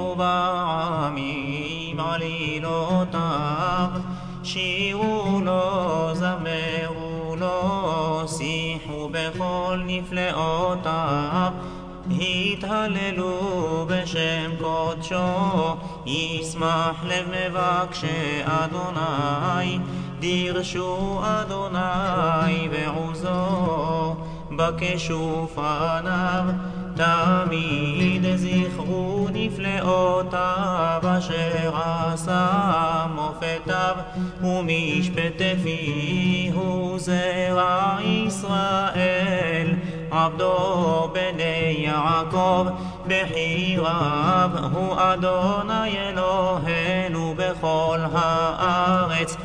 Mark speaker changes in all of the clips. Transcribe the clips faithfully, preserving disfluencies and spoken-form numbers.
Speaker 1: ובעמים עלילותיו, שירו לו, זמרו לו, שיחו בכל נפלאותיו, התהללו בשם קודשו, ישמח לב מבקשי אדוני, דירשו אדוני ועוזו, בקשו פניו, תמיד זכרו נפלאותיו, אשר עשה מופתיו, ומשפטי פיהו זרע ישראל, עבדו בני יעקב, בחיריו הוא אדוני אלוהינו בכל הארץ,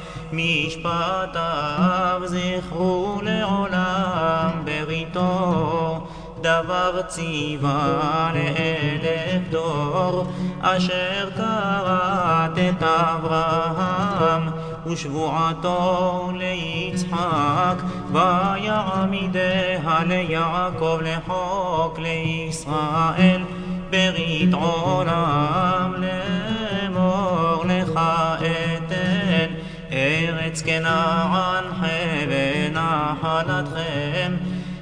Speaker 1: משפטיו זכרו לעולם, בריתו דבר ציווה לאלף דור, אשר כרת את אברהם ושבועתו ליצחק, ויעמידיה ליעקב לחוק לישראל, ברית עולם לאמור לך אתן, ארץ כנען חבל נחלתכם,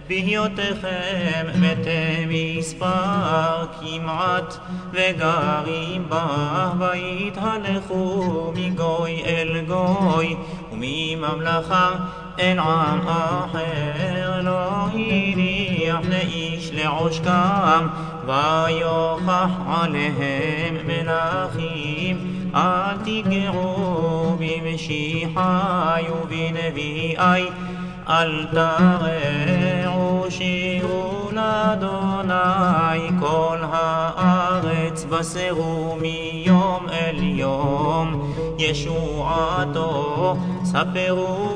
Speaker 1: בהיותכם מתי מספר כמעט וגרים בה, ויתהלכו מגוי אל גוי ומממלכה אל עם אחר, לא הניח לאיש לעושקם, ויוכח עליהם מלכים, אל תגעו במשיחי ובנביאי, אל תרעו, שירו לאדוני כל הארץ, בשרו מיום אל יום ישועתו, ספרו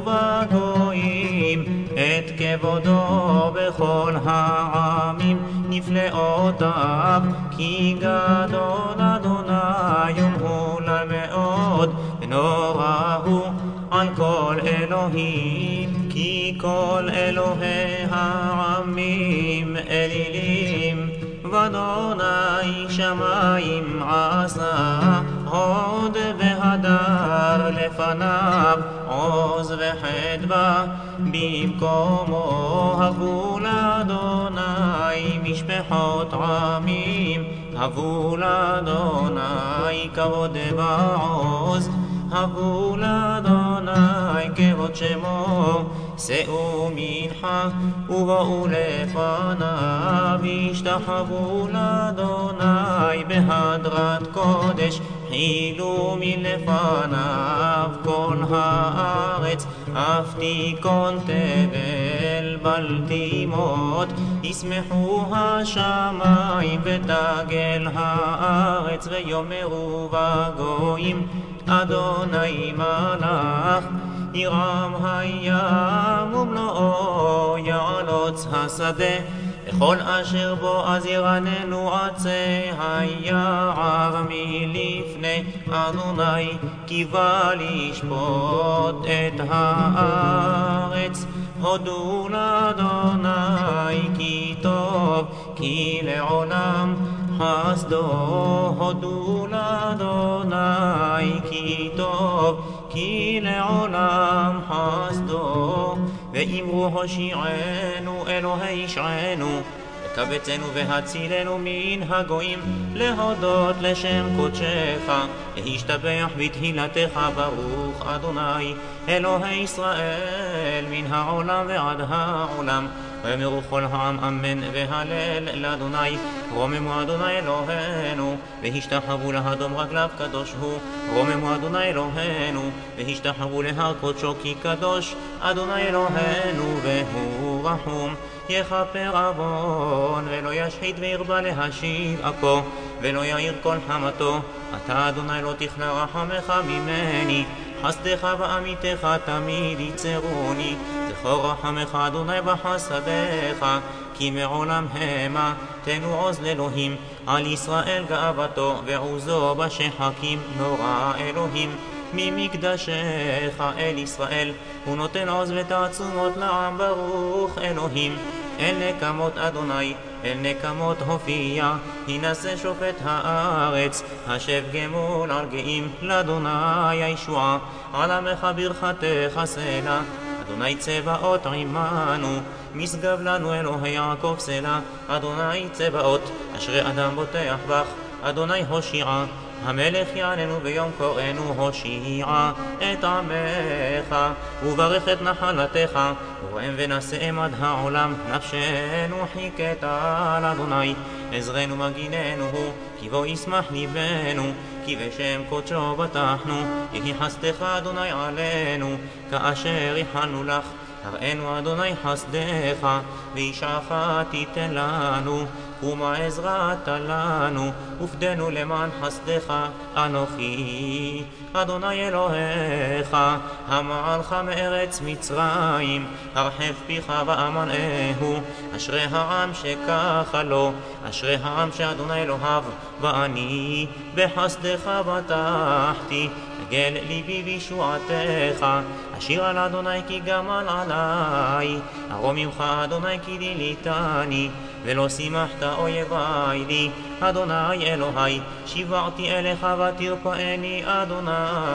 Speaker 1: בגויים את כבודו בכל העמים, נפלאותיו כי גדול אדוני ומהולל מאוד, ונורא הוא על כל אלוהים, כי כל אלוהי העמים אלילים, ואדוני שמיים עשה, הוד והדר לפניו, עוז וחדווה במקומו, הבו לאדוני משפחות עמים, הבו לאדוני כבוד ועוז, הבו לאדוני כבוד שמו, שאו מנחה ובואו לפניו, השתחוו לאדוני בהדרת קודש, חילו מלפניו כל הארץ, אף תיכון תבל בל תימות, ישמחו השמיים ותגל הארץ, ויאמרו בגויים אדוני מלך, ירם הים ומלואו, יעלוץ השדה לכל אשר בו, אז ירננו עצי היער מלפני אדוני, כי בא לשפוט את הארץ. הודו לאדוני כי טוב, כי לעולם חסדו, הודו לאדוני כי טוב, כי לעולם חסדו. ואמרו הושיענו אלוהי ישענו, וקבצנו והצילנו מן הגויים, להודות לשם קודשך, להשתבח בתהילתך, ברוך אדוני אלוהי ישראל מן העולם ועד העולם. ואמרו כל העם אמן והלל לאדוני, רוממו אדוני אלוהינו, והשתחוו להדום רגליו קדוש הוא. רוממו אדוני אלוהינו, והשתחוו להר קודשו, כי קדוש אדוני אלוהינו, והוא רחום יכפר עוון, ולא ישחית וירבה להשיב עכו, ולא יאיר כל חמתו. אתה אדוני לא תכלה רחמך ממני, חסדך ואמיתך תמיד יצרוני. זכור רחמך אדוני וחסדיך, כי מעולם המה. תנו עוז לאלוהים על ישראל גאוותו, ועוזו בשחקים נורא אלוהים. ממקדשך אל ישראל הוא נותן עוז ותעצומות לעם, ברוך אלוהים. אל נקמות אדוני אל נקמות הופיע, הנשא שופט הארץ, השב גמול על גאים לאדוני הישועה, על עמך ברכתך סלע, אדוני צבאות עמנו, משגב לנו אלוהי יעקב סלע, אדוני צבאות, אשרי אדם בוטח בך, אדוני הושיעה, המלך יעננו ביום קוראנו הושיעה את עמך, וברך את נחלתך, וראם ונשאם עד העולם, נפשנו חיכת על אדוני, עזרנו מגיננו הוא, כי בו ישמח ליבנו, כי בשם קודשו בטחנו, יהי חסדך אדוני עלינו, כאשר ייחלנו לך, הראינו אדוני חסדך, וישעך תיתן לנו, ומה עזרת לנו, ופדנו למען חסדך, אנוכי אדוני אלוהיך, המעלך מארץ מצרים, הרחב פיך ואמנהו, אשרי העם שככה לו, אשרי העם שאדוני אלוהיו, ואני בחסדך בטחתי, הגל ליבי בישועתך, אשיר על אדוני כי גמל עלי, ארום ממך אדוני כי דיליתני, ולא שימחת אויבי לי, אדוני אלוהי, שיברתי אליך ותרפאני אדוני,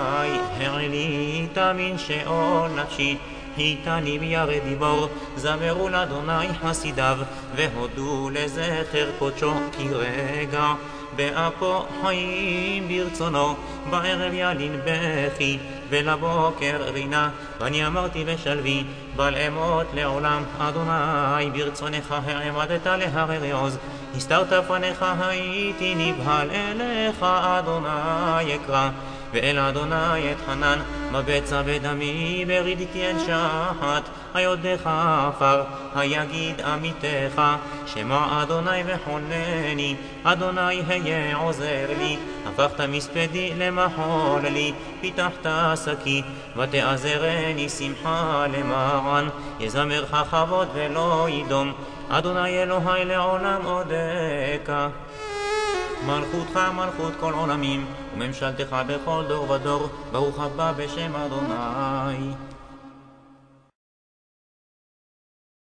Speaker 1: העלית מן שאול נפשי, היתני בירד דיבור, זמרו לאדוני חסידיו, והודו לזכר קודשו כי רגע, באפו חיים ברצונו, בערב ילין בכי, ולבוקר רינה, ואני אמרתי בשלוי, בל אמות לעולם, אדוני ברצונך העמדת להררי עוז, הסתרת פניך הייתי נבהל אליך, אדוני אקרא, ואל אדוני אתחנן, מבצע בדמי ברידיתי אל שחת, היודך עפר, היגיד עמיתך, שמע אדוני וחונני, אדוני היה עוזר לי, הפכת מספדי למחול לי, פיתחת שקי, ותעזרני שמחה למען, יזמרך כבוד ולא ידום, אדוני אלוהי לעולם אודך. מלכותך מלכות כל עולמים, וממשלתך בכל דור ודור, ברוך הבא בשם אדוני.